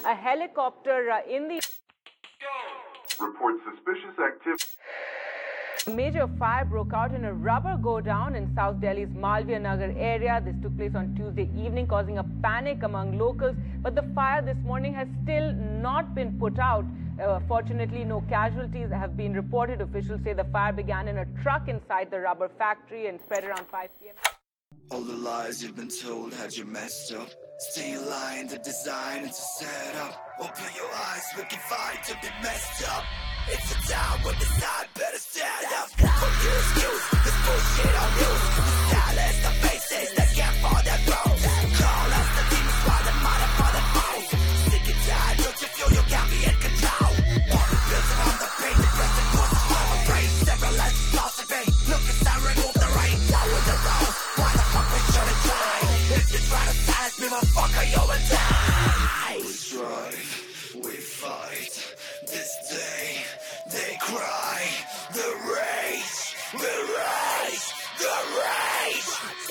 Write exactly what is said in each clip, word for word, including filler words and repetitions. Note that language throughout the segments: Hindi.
a helicopter uh, in the... Report suspicious activity. A major fire broke out in a rubber go-down in South Delhi's Malviya Nagar area. This took place on Tuesday evening, causing a panic among locals. But the fire this morning has still not been put out. Uh, fortunately, no casualties have been reported. Officials say the fire began in a truck inside the rubber factory and spread around five p m All the lies you've been told had you messed up. Stay aligned to design and to set up. Open your eyes, we can fight to be messed up. It's a time when the side better stand up. Fuck your excuse, this bullshit on you. Silence the faces that can't fall that road. Call us the demons while the mother for the foes. Sick and tired, don't you feel you got me in control? All the bills are on the pain, the present causes from a brain. Several less lost of pain. Look inside, remove the rain. Lower the road, why the fuck we shouldn't try? If you try to silence me, motherfucker, you will die. We strive, we fight. This day, they cry. The rage, the rage, the rage.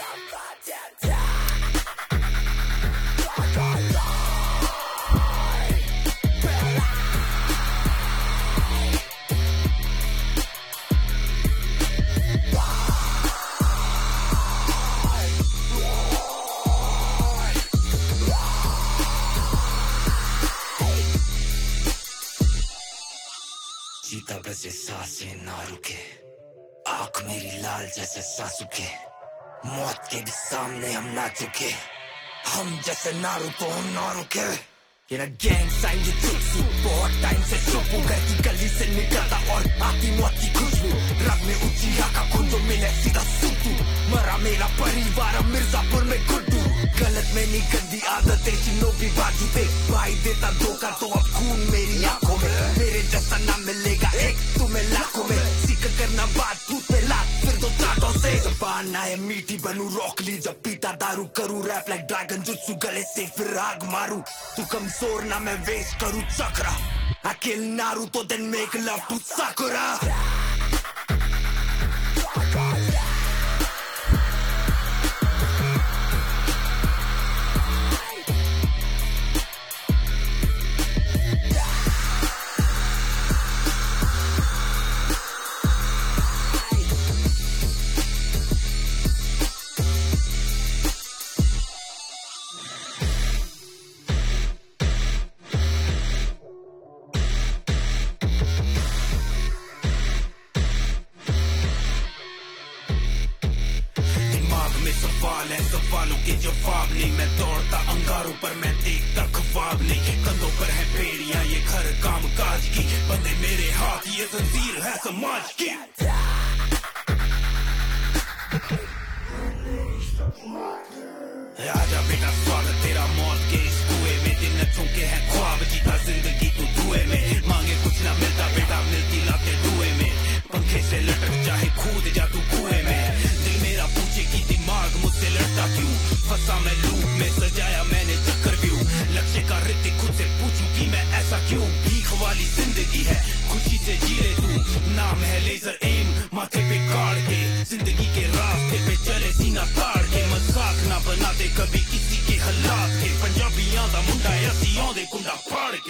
जीता बसे सांसें ना रुके, आँख मेरी लाल जैसे सांसों के, मौत के भी सामने हम ना झुके, हम जैसे नारुतो हम ना रुके। ये ना गैंग साइन ये जुत्सु, बहुत टाइम से चुपू घर की गली से निकलता और आती मौत की खुशबू, रग में ऊंची आका कुंडो मिले सीधा सूतू, मरा मेरा परिवार मिर्जापुर में गुड्डू, गलत में नहीं गंदी आदतें चिन्हों की बाजू देख, भाई देता धोखा तो अब खून मेरी आंखों में, मेरे जैसा ना मिलेगा एक तुम्हें लाखों में, सीख करना बात टूट पे लात फिर दो चाटों से, जबान आए मीठी बनू रोक ली जब पीता दारू करूँ रैप लाइक ड्रैगन जुत्सु गले से फिर आग मारू, तू कमजोर ना मैं वेस्ट करूँ चक्रा, I kill Naruto then make love to Sakura. सवाल है सवालों के जवाब नहीं, मैं दौड़ता अंगारों पर मैं देखता ख्वाब नहीं, कंधों पर है बेड़ियां ये घर काम काज की, बंदे मेरे हाथ ये जंजीर है समाज की। आजा बेटा स्वागत तेरा मौत के इस कुएं में, दिन न चूके हैं ख्वाब जीता जिंदगी तू धुएं में, मांगे कुछ ना मिलता बेटा मिलती लाते धुएं में, पंखे से लटक चाहे कूद जा तू कुएं में, दिल मेरा पूछे कि दिमाग मुझसे लड़ता क्यों, फंसा मैं लूप में सजाया मैंने चक्कर व्यू, लक्ष्य का ऋतिक खुद से पूछूं कि मैं ऐसा क्यों, भीख वाली जिंदगी है खुशी से जी ले तू, नाम है लेजर एम माथे पे काट के, जिंदगी के रास्ते पे चले सीना ताड़ के, मजाक ना बना दे कभी किसी के हालात के, पंजाबियां दा मुंडा ऐसी आंदे कुंडा फाड़